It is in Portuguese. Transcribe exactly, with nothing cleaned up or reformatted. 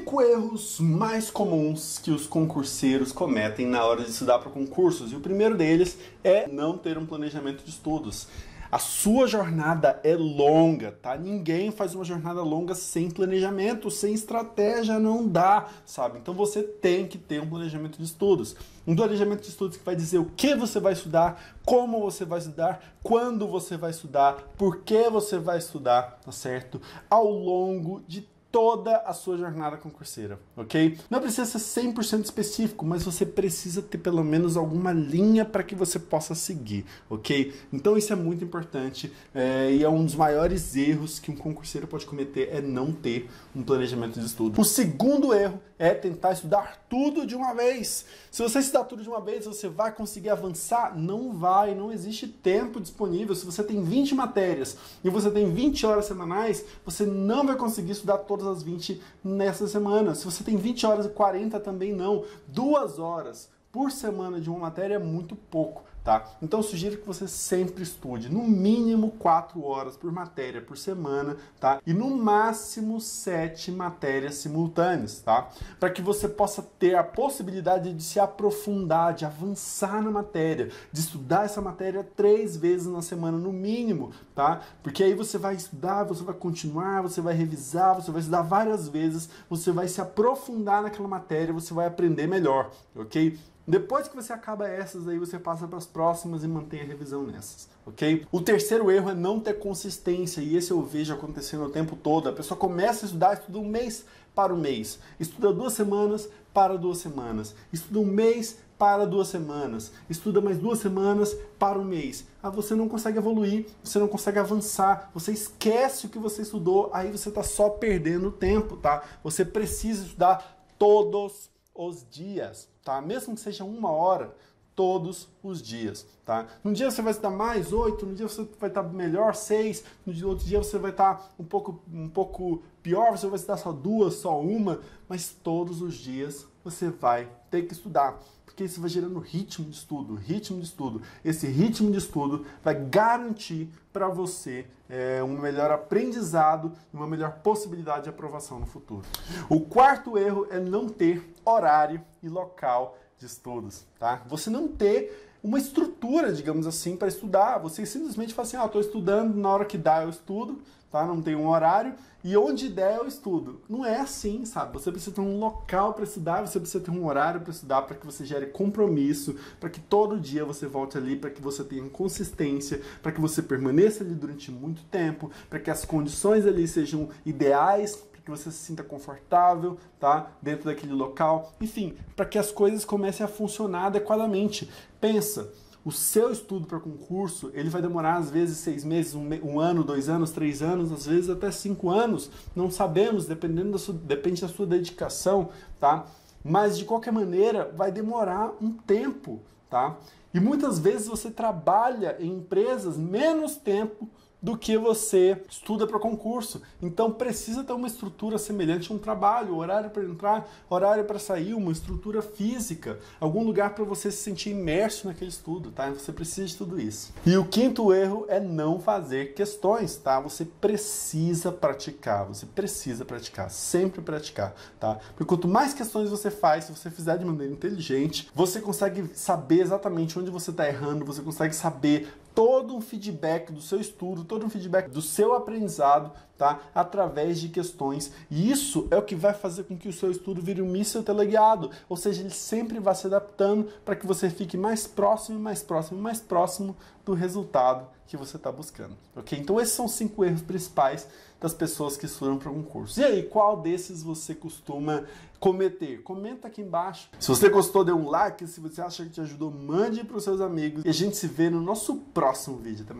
Cinco erros mais comuns que os concurseiros cometem na hora de estudar para concursos. E o primeiro deles é não ter um planejamento de estudos. A sua jornada é longa, tá? Ninguém faz uma jornada longa sem planejamento, sem estratégia, não dá, sabe? Então você tem que ter um planejamento de estudos. Um planejamento de estudos que vai dizer o que você vai estudar, como você vai estudar, quando você vai estudar, por que você vai estudar, tá certo? Ao longo de toda a sua jornada concurseira, ok? Não precisa ser cem por cento específico, mas você precisa ter pelo menos alguma linha para que você possa seguir, ok? Então isso é muito importante é, e é um dos maiores erros que um concurseiro pode cometer é não ter um planejamento de estudo. O segundo erro é tentar estudar tudo de uma vez. Se você estudar tudo de uma vez, você vai conseguir avançar? Não vai, não existe tempo disponível. Se você tem vinte matérias e você tem vinte horas semanais, você não vai conseguir estudar todas as vinte nessa semana. Se você tem vinte horas e quarenta, também não. Duas horas por semana de uma matéria é muito pouco, tá? Então eu sugiro que você sempre estude, no mínimo quatro horas por matéria por semana, tá? E no máximo sete matérias simultâneas, tá? Para que você possa ter a possibilidade de se aprofundar, de avançar na matéria, de estudar essa matéria três vezes na semana no mínimo, tá? Porque aí você vai estudar, você vai continuar, você vai revisar, você vai estudar várias vezes, você vai se aprofundar naquela matéria, você vai aprender melhor, ok? Depois que você acaba essas, aí você passa para as próximas e mantém a revisão nessas, ok? O terceiro erro é não ter consistência, e esse eu vejo acontecendo o tempo todo. A pessoa começa a estudar, estuda um mês para o mês, estuda duas semanas para duas semanas, estuda um mês para duas semanas, estuda mais duas semanas para um mês. Ah, você não consegue evoluir, você não consegue avançar, você esquece o que você estudou, aí você está só perdendo tempo, tá? Você precisa estudar todos os dias, tá? Mesmo que seja uma hora, todos os dias, tá? Um dia você vai estar mais oito, no dia você vai estar melhor seis, no outro dia você vai estar um pouco, um pouco pior, você vai estar só duas, só uma, mas todos os dias você vai ter que estudar, porque isso vai gerando ritmo de estudo, ritmo de estudo. Esse ritmo de estudo vai garantir para você é, um melhor aprendizado e uma melhor possibilidade de aprovação no futuro. O quarto erro é não ter horário e local de estudos, tá? Você não ter uma estrutura, digamos assim, para estudar. Você simplesmente fala assim, ah, estou estudando, na hora que dá eu estudo, tá? Não tem um horário, e onde der eu estudo. Não é assim, sabe? Você precisa ter um local para estudar, você precisa ter um horário para estudar, para que você gere compromisso, para que todo dia você volte ali, para que você tenha consistência, para que você permaneça ali durante muito tempo, para que as condições ali sejam ideais, que você se sinta confortável, tá? Dentro daquele local, enfim, para que as coisas comecem a funcionar adequadamente. Pensa, o seu estudo para concurso, ele vai demorar às vezes seis meses, um, um ano, dois anos, três anos, às vezes até cinco anos, não sabemos, dependendo da sua, depende da sua dedicação, tá? Mas de qualquer maneira, vai demorar um tempo, tá? E muitas vezes você trabalha em empresas menos tempo do que você estuda para concurso. Então precisa ter uma estrutura semelhante a um trabalho, horário para entrar, horário para sair, uma estrutura física, algum lugar para você se sentir imerso naquele estudo, tá? Você precisa de tudo isso. E o quinto erro é não fazer questões, tá? Você precisa praticar, você precisa praticar, sempre praticar, tá? Porque quanto mais questões você faz, se você fizer de maneira inteligente, você consegue saber exatamente onde você está errando, você consegue saber todo um feedback do seu estudo, todo um feedback do seu aprendizado, tá? Através de questões. E isso é o que vai fazer com que o seu estudo vire um míssil teleguiado, ou seja, ele sempre vai se adaptando para que você fique mais próximo, mais próximo, mais próximo do resultado que você está buscando, ok? Então esses são os cinco erros principais das pessoas que estudam para concurso. E aí, qual desses você costuma cometer? Comenta aqui embaixo. Se você gostou, dê um like. Se você acha que te ajudou, mande para os seus amigos. E a gente se vê no nosso próximo vídeo. Até mais.